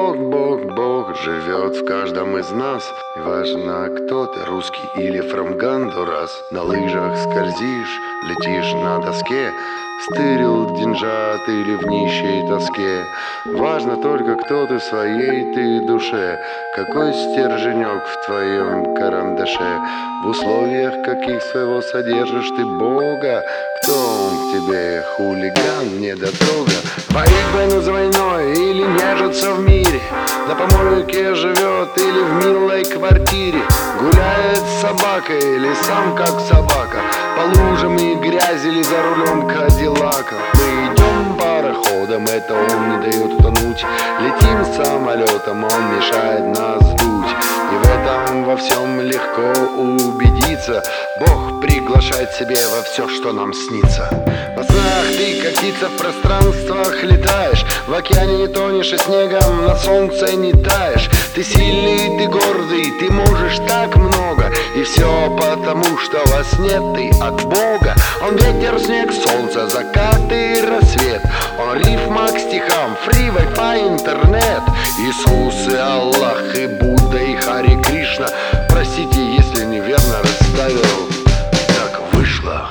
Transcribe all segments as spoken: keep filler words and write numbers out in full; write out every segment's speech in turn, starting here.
Бог, Бог, Бог живет в каждом из нас. И важно, кто ты, русский или from Гондурас. На лыжах скользишь, летишь на доске, стырил деньжат или в нищей тоске. Важно только, кто ты в своей ты душе, какой стерженек в твоем карандаше. В условиях каких своего содержишь ты Бога. Кто он к тебе, хулиган, недотрога? Воит войну за войной или нежится в мире, на помойке живет или в милой квартире, гуляет с собакой или сам как собака, по лужам и грязи или за рулем Кадиллака. Мы идем пароходом, это он не дает утонуть, летим самолетом, он мешает нас сдуть. И в этом во всем легко убедиться, Бог приглашает себе во все, что нам снится. Во снах ты, как птица, в пространствах летаешь, в океане не тонешь и снегом на солнце не таешь. Ты сильный, ты гордый, ты можешь так много, и все потому, что во сне ты от Бога. Он ветер, снег, солнце, закат и рассвет, он рифма к стихам, фри, вай-фай, интернет. Иисус и Аллах, и Будда, и Хари Кришна. Простите, если неверно расставил, так вышло.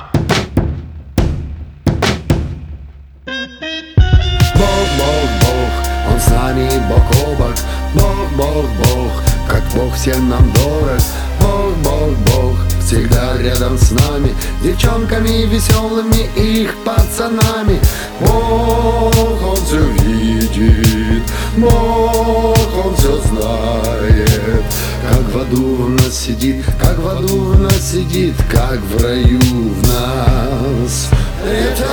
Бог, Бог, Бог, Он с нами бок о бок. Бог, Бог, Бог, как Бог всем нам дорог. Бог, Бог, Бог, всегда рядом с нами, девчонками веселыми и их пацанами. Бог, Он все видит, Бог, Он все знает. Как в аду в нас сидит, как в аду в нас сидит, как в раю в нас летает.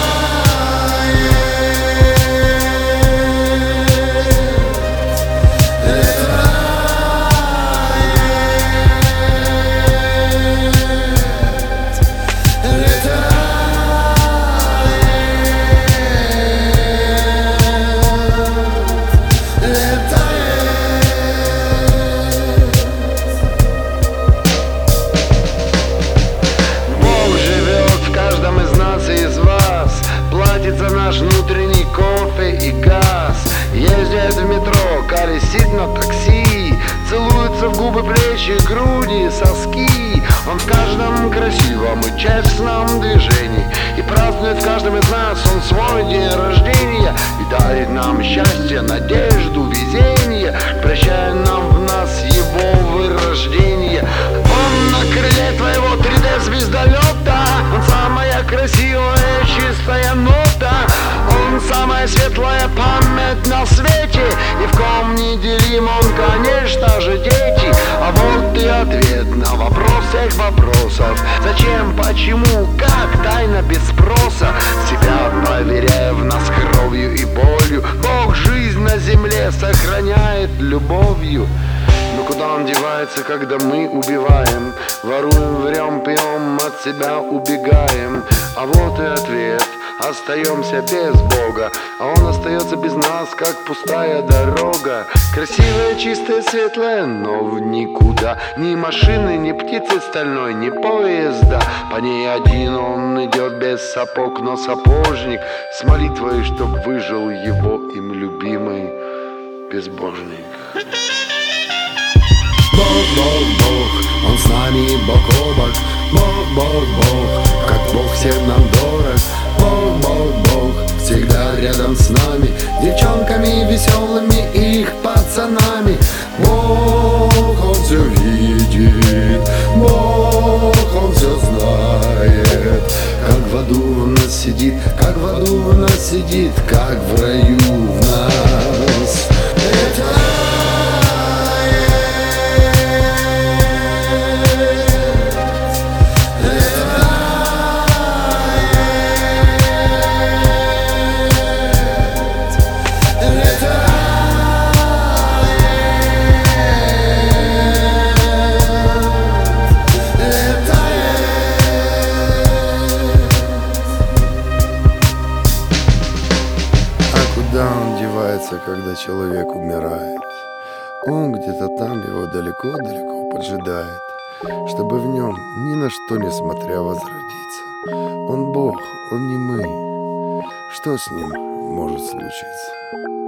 За наш внутренний кофе и газ, ездит в метро, колесит на такси, целуется в губы, плечи, груди, соски. Он в каждом красивом и честном движении, и празднует в каждом из нас он свой день рождения, и дарит нам счастье, надежду, везение, прощая нам в нас его вырождение. Он на крыле твоего три дэ звездолета, он самая красивая чистая нота, он самая светлая память на свете, и в ком неделим он, конечно же, дети. А вот и ответ на вопрос всех вопросов: зачем, почему, как, тайна без спроса. Себя проверяя в нас кровью и болью, Бог жизнь на земле сохраняет любовью. Но куда он девается, когда мы убиваем, воруем, врем, пьем, от себя убегаем? А вот и ответ: остаемся без Бога, а Он остается без нас, как пустая дорога. Красивая, чистая, светлая, но в никуда. Ни машины, ни птицы стальной, ни поезда. По ней один он идет без сапог, но сапожник с молитвой, чтоб выжил его им любимый безбожник. Бог, Бог, Бог, Он с нами бок о бок. Бог, Бог, Бог, как Бог всем нам дорог. Бог, Бог, Бог, всегда рядом с нами, девчонками веселыми и их пацанами. Бог, Он все видит, Бог, Он все знает. Как в аду в нас сидит, как в аду в нас сидит, как в раю в нас летает. Когда человек умирает, он где-то там его далеко-далеко поджидает, чтобы в нем ни на что не смотря возродиться. Он Бог, он не мы. Что с ним может случиться?